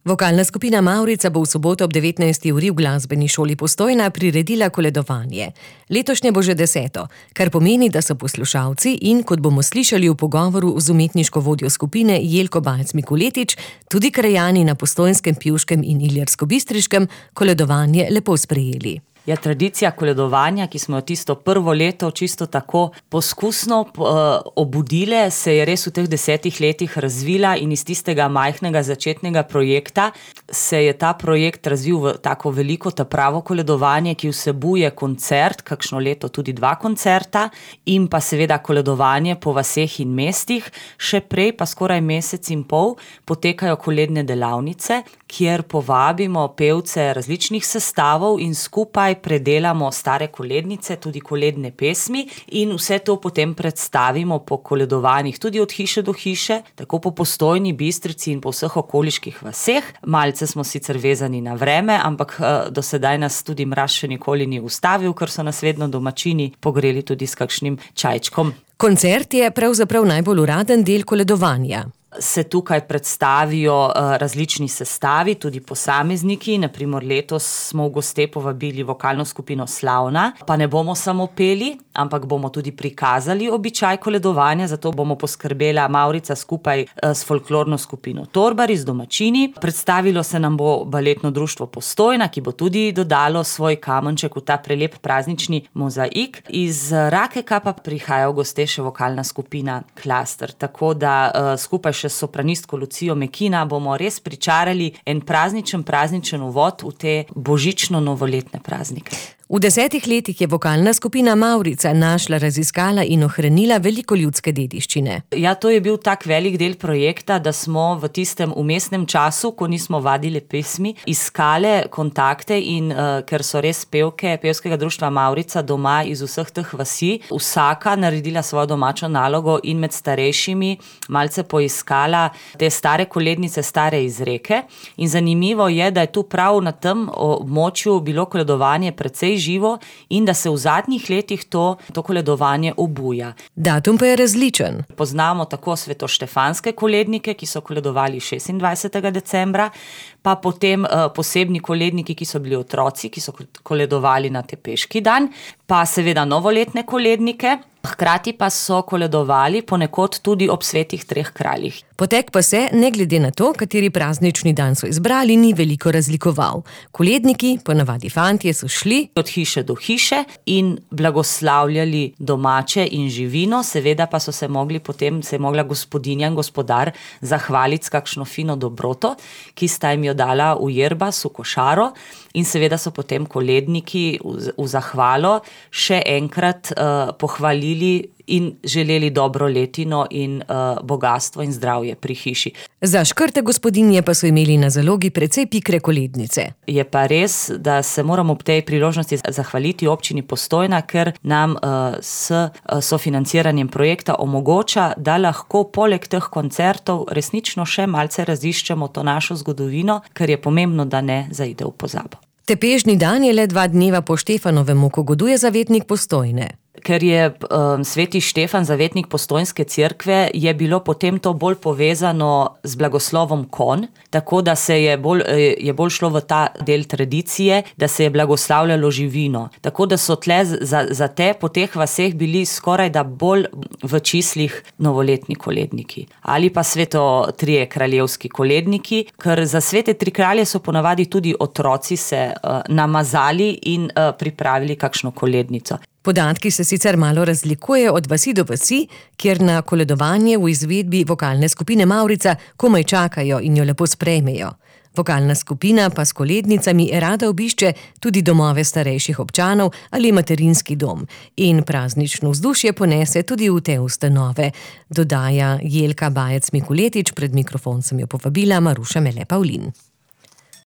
Vokalna skupina Mavrica bo v soboto ob 19. uri v glasbeni šoli Postojna priredila koledovanje. Letošnje bo že 10., kar pomeni, da so poslušalci in, kot bomo slišali v pogovoru z umetniško vodjo skupine Jelko Balc-Mikuletič, tudi krajani na Postojnskem, Pivškem in Ilirsko-Bistriškem koledovanje lepo sprejeli. Je tradicija koledovanja, ki smo jo tisto prvo leto čisto tako poskusno obudile, se je res v teh 10 letih razvila in iz tistega majhnega začetnega projekta se je ta projekt razvil v tako veliko pravo koledovanje, ki vsebuje koncert, kakšno leto tudi 2 koncerta in pa seveda koledovanje po vaseh in mestih. Še prej pa skoraj mesec in pol potekajo koledne delavnice, kjer povabimo pevce različnih sestavov in skupaj predelamo stare kolednice, tudi koledne pesmi in vse to potem predstavimo po koledovanjih, tudi od hiše do hiše, tako po Postojni, Bistrici in po vseh okoliških vaseh. Malce smo sicer vezani na vreme, ampak do sedaj nas tudi mraz še nikoli ni ustavil, ker so nas vedno domačini pogreli tudi s kakšnim čajčkom. Koncert je pravzaprav najbolj uraden del koledovanja. Se tukaj predstavijo različni sestavi, tudi posamezniki. Naprimer, letos smo v goste povabili vokalno skupino Slavna, pa ne bomo samo peli, ampak bomo tudi prikazali običaj koledovanja, zato bomo poskrbela Mavrica skupaj s folklorno skupino Torbari, z domačini. Predstavilo se nam bo baletno društvo Postojna, ki bo tudi dodalo svoj kamenček v ta prelep praznični mozaik. Iz Rakeka pa prihaja v goste še vokalna skupina Klaster, tako da skupaj še s sopranistko Lucijo Mekina bomo res pričarali en prazničen uvod v te božično-novoletne praznike. V 10 letih je vokalna skupina Mavrica našla, raziskala in ohranila veliko ljudske dediščine. Ja, to je bil tak velik del projekta, da smo v tistem vmesnem času, ko nismo vadili pesmi, iskale kontakte in ker so res pevke pevskega društva Mavrica doma iz vseh teh vasi, vsaka naredila svojo domačo nalogo in med starejšimi malce poiskala te stare kolednice, stare izreke. In zanimivo je, da je tu prav na tem območju bilo koledovanje precej živo in da se v zadnjih letih to koledovanje obuja. Datum pa je različen. Poznamo tako svetoštefanske kolednike, ki so koledovali 26. decembra, pa potem posebni koledniki, ki so bili otroci, ki so koledovali na Tepeški dan, pa seveda novoletne kolednike, hkrati pa so koledovali ponekod tudi ob svetih 3 kraljih. Potek pa se, ne glede na to, kateri praznični dan so izbrali, ni veliko razlikoval. Koledniki, ponavadi fantje, so šli od hiše do hiše in blagoslavljali domače in živino, seveda pa se je mogla gospodinja in gospodar zahvaliti s kakšno fino dobroto, ki sta jim jo dala v jerbas, v košaro, in seveda so potem koledniki v zahvalo še enkrat pohvalili in želeli dobro letino in bogastvo in zdravje pri hiši. Za škrte gospodinje pa so imeli na zalogi precej pikre kolednice. Je pa res, da se moramo ob tej priložnosti zahvaliti občini Postojna, ker nam s sofinanciranjem projekta omogoča, da lahko poleg teh koncertov resnično še malce raziščemo to našo zgodovino, ker je pomembno, da ne zaide v pozabo. Tepežni dan je le 2 dneva po Štefanovem, ko goduje zavetnik Postojne. Ker je sveti Štefan zavetnik Postojnske cerkve, je bilo potem to bolj povezano z blagoslovom konj, tako da se je bolj šlo v ta del tradicije, da se je blagoslavljalo živino. Tako da so tle po teh vaseh bili skoraj da bolj v čislih novoletni koledniki. Ali pa trije kraljevski koledniki, ker za svete 3 kralje so ponavadi tudi otroci se namazali in pripravili kakšno kolednico. Podatki se sicer malo razlikujejo od vasi do vasi, kjer na koledovanje v izvedbi vokalne skupine Mavrica komaj čakajo in jo lepo sprejmejo. Vokalna skupina pa s kolednicami rada obišče tudi domove starejših občanov ali materinski dom in praznično vzdušje ponese tudi v te ustanove, dodaja Jelka Balc-Mikuletič, pred mikrofon sem jo povabila Maruša Mele Pavlin.